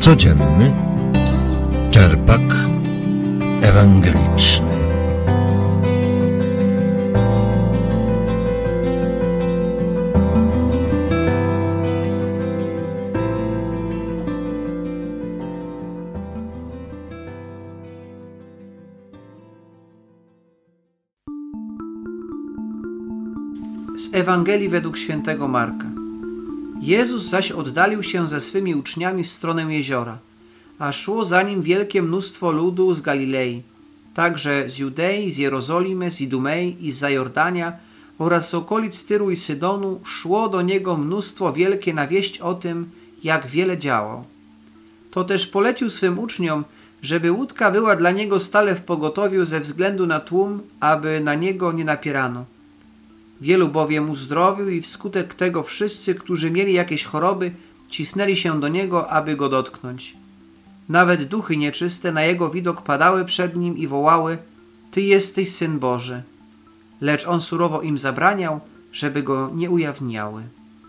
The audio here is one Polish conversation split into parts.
Codzienny czerpak ewangeliczny. Z Ewangelii według świętego Marka. Jezus zaś oddalił się ze swymi uczniami w stronę jeziora, a szło za nim wielkie mnóstwo ludu z Galilei, także z Judei, z Jerozolimy, z Idumei i z Jordania oraz z okolic Tyru i Sydonu szło do niego mnóstwo wielkie na wieść o tym, jak wiele działał. To też polecił swym uczniom, żeby łódka była dla niego stale w pogotowiu ze względu na tłum, aby na niego nie napierano. Wielu bowiem uzdrowił i wskutek tego wszyscy, którzy mieli jakieś choroby, cisnęli się do niego, aby go dotknąć. Nawet duchy nieczyste na jego widok padały przed nim i wołały: Ty jesteś Syn Boży. Lecz on surowo im zabraniał, żeby go nie ujawniały.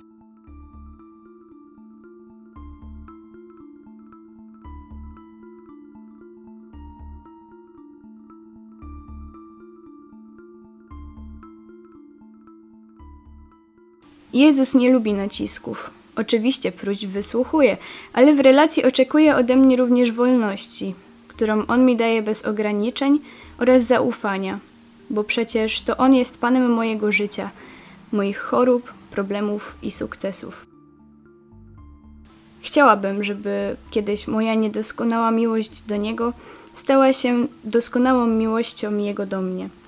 Jezus nie lubi nacisków. Oczywiście próśb wysłuchuje, ale w relacji oczekuje ode mnie również wolności, którą On mi daje bez ograniczeń oraz zaufania, bo przecież to On jest Panem mojego życia, moich chorób, problemów i sukcesów. Chciałabym, żeby kiedyś moja niedoskonała miłość do Niego stała się doskonałą miłością Jego do mnie.